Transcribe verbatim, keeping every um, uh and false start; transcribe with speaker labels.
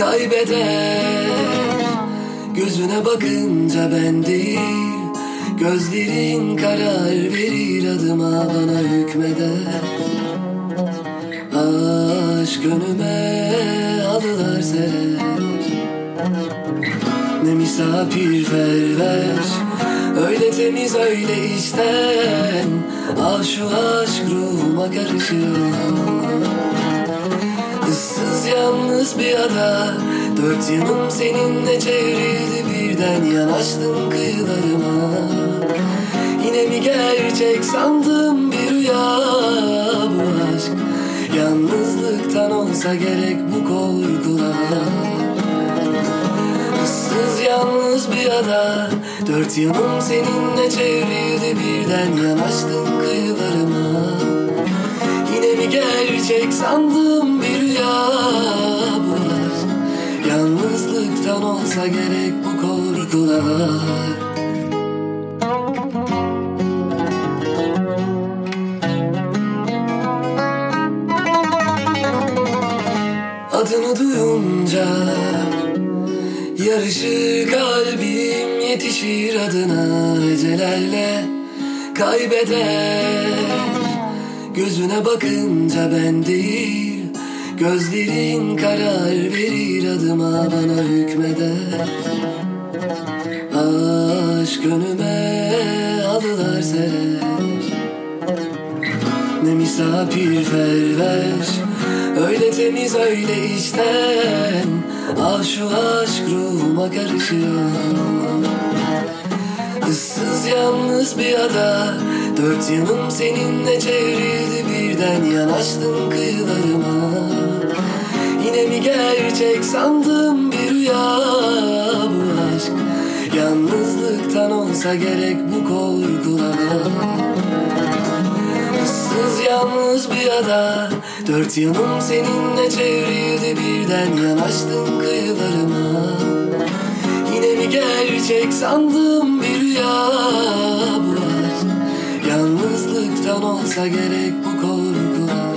Speaker 1: kaybeder. Gözüne bakınca ben değil, gözlerin karar verir, adıma bana hükmeder. Aşk önüme halılar serer, ne misafir ferver, öyle temiz öyle içten. Al şu aşk ruhuma karışıyor. Issız yalnız bir ada, dört yanım seninle çevrildi birden. Yanaştın kıyılarıma, yine mi gerçek sandım bir rüya bu aşk. Yalnızlıktan olsa gerek bu korkular. Issız yalnız bir ada, dört yanım seninle çevrildi birden. Yanaştın kıyılarıma, yine mi gerçek sandım bir rüya bu aşk. Yalnızlıktan olsa gerek bu korkular. Adını duyunca yarışır kalbim, yetişir adına hecelerle kaybeder. Gözüne bakınca ben değil, gözlerin karar verir, adıma bana hükmeder. Aşk önüme halılar serer, ne misafir ferver, öyle temiz öyle içten. Al şu aşk ruhuma karışıyor. Issız yalnız bir ada, dört yanım seninle çevrildi birden. Yanaştın kıyılarıma, yine mi gerçek sandım bir rüya bu aşk. Yalnızlıktan olsa gerek bu korkular. Issız yalnız bir ada, dört yanım seninle çevrildi birden. Yanaştın kıyılarıma, yine mi gerçek sandım bir rüya bu aşk. Yalnızlıktan olsa gerek bu korkular.